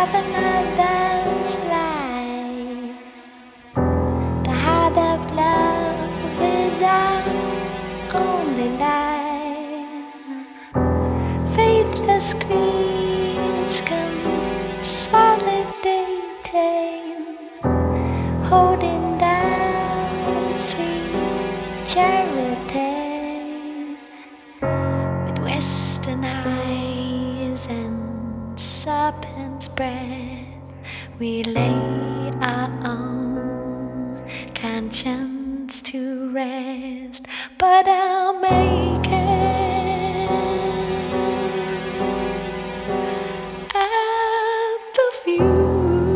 of another's life. The heart of love is our only life. Faithless creeds consolidating, holding down sweet charity. With western eyes and serpent's breath, we lay our own conscience to rest. But I'll make it at the view.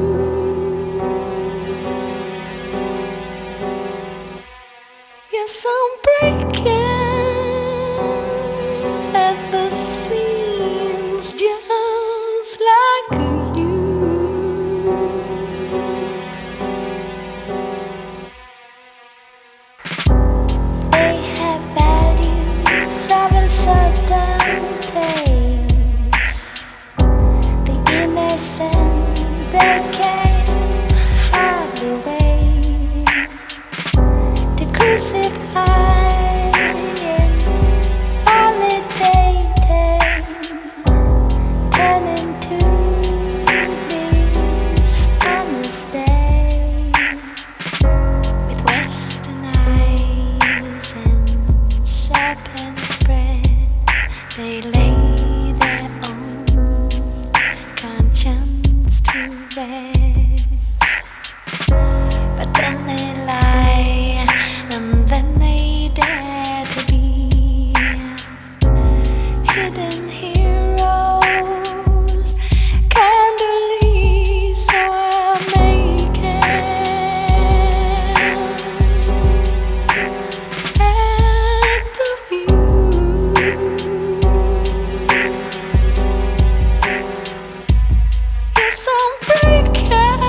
Yes, I'm breaking at the seams, just like you. They have values of a certain taste. The innocent they can hardly wait to crucifying, validating, turning to dishonest day. With western eyes and serpent's breath, they lay their own conscience to rest. But then they lie, and then they dare to be hidden heroes, candidly, so I'll make it at the view. Yes, I'm breaking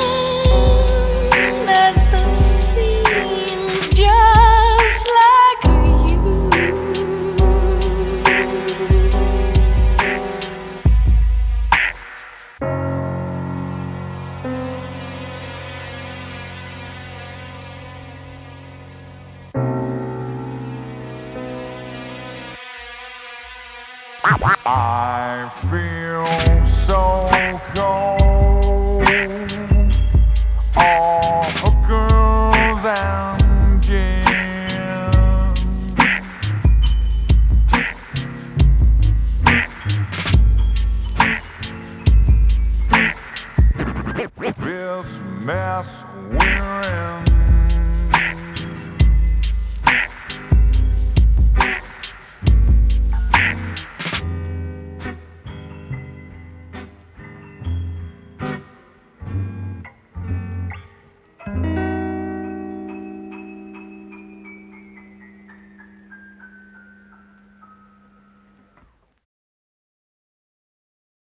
at the seams, just like you. I feel so cold. All hookers and gin. This mess